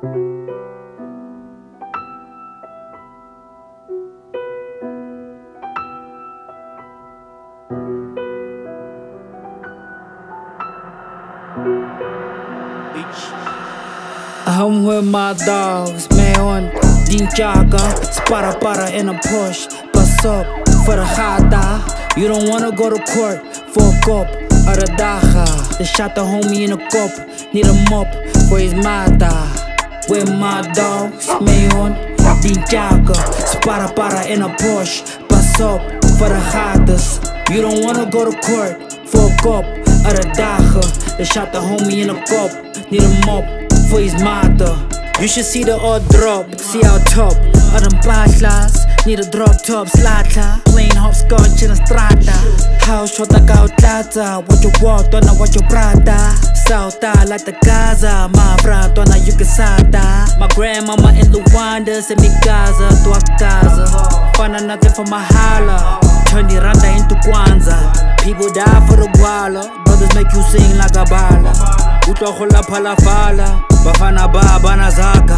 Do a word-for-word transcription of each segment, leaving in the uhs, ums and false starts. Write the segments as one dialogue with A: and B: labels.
A: I'm with my dogs, ngayon din jaga. Spara para in a push, bus up for the gata. You don't wanna go to court for a kop or a daga. They shot the homie in a cup, need a mop for his mata. With my dogs, ngayon din jaga. Spara para in a push, bus up for the gatas. You don't wanna go to court for a kop or a daga. They shot the homie in a cup, need a mop for his mother. You should see the odd drop, see how top of them paslas. Need a drop top slata, plain hopscotch in a strata. House shot like out lata, what you want, don't know what you brata. Sauta like the Gaza, my friend, don't know you can sata. My grandmama in Luanda, send me Gaza to a Gaza. Fana nothing for my holla, turn the randa into Kwanzaa. People die for the guala, brothers make you sing like a bala. Utlohola palafala, bafana baba na zaka.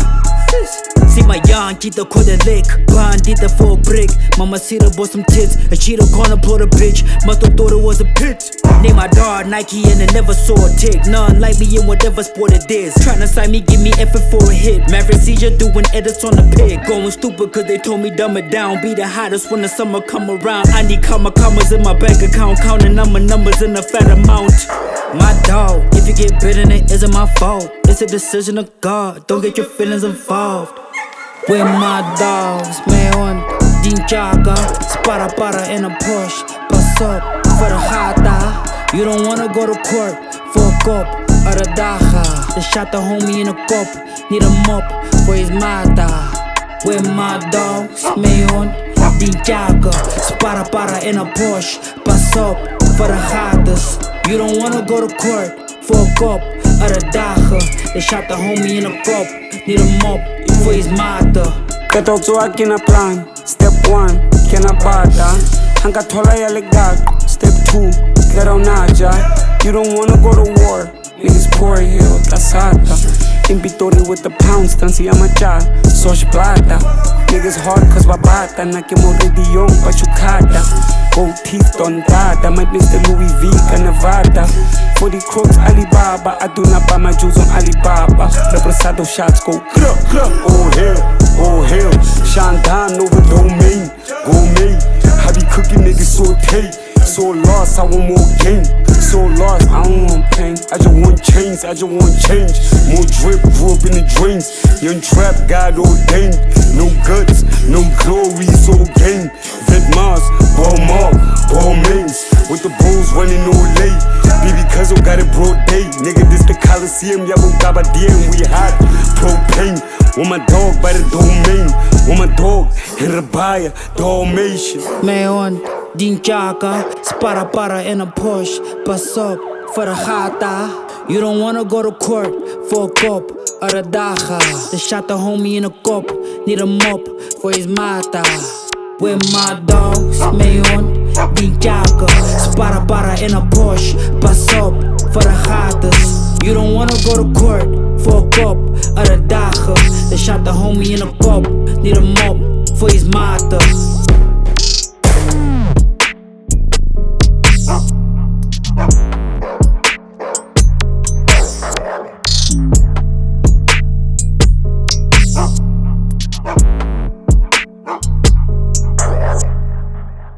A: See my young cheetah caught a lick, bandita for a brick. Mama see the bought some tits, and she the gonna blow the bitch. Must've thought it was a pit. Name my dog Nike and I never saw a tick. None like me in whatever sport it is. Tryna sign me, give me effort for a hit. Maverick seizure doing edits on the pig. Going stupid cause they told me dumb it down. Be the hottest when the summer come around. I need comma commas in my bank account, counting number numbers in a fat amount. My dog, if you get bitten, it isn't my fault. It's a decision of God, don't get your feelings involved. With my dogs, ngayon din jaga. Spara para in a push, bus up for the gata. You don't wanna go to court for a kop or a daga. They shot the homie in a cup, need a mop for his mata. With my dogs, ngayon din jaga. Spara para in a push, bus up for the gatas. You don't wanna go to court for a kop or a daga. They shot the homie in a cup, need a mop for his mother.
B: Katotso akina plan, step one, kena bata. Hanka tola ya legado, step two, kero naja. You don't wanna go to war, niggas poor hill, tasata. In Pitori with the pounds, tan si amacha, sosh plata. Niggas hard cause babata, na que morridion pa chukata. Gold teeth on data, might miss the Louis V, Canavata. For the crooks, Alibaba, I do not buy my jewels on Alibaba. Represado shots go kruk, kruk. Oh hell, oh hell. Shandan over domain, gourmet. I be cooking niggas saute. So lost, I want more game. So lost, I don't want pain. I just want change, I just want change. More drip, grew up in the drains. Young trap, God ordained. No guts, no glory, so game. Vet Mars, ball mark, ball mains. With the bulls running all late. Baby Cuzzo got it broad day. Nigga, this the Coliseum, Yabo Gabadien, we hot. Propane, with my dog by the domain. With my dog in the buyer, Dalmatian.
A: Ngayon din jaga. Spara para in a push, bus up for the gata. You don't wanna go to court for a kop or a daga. They shot the homie in a cup, need a mop for his mata. With my dogs, ngayon din jaga. Spara para in a push, bus up for the gatas. You don't wanna go to court for a kop or a daga. They shot the homie in a cup, need a mop for his mata.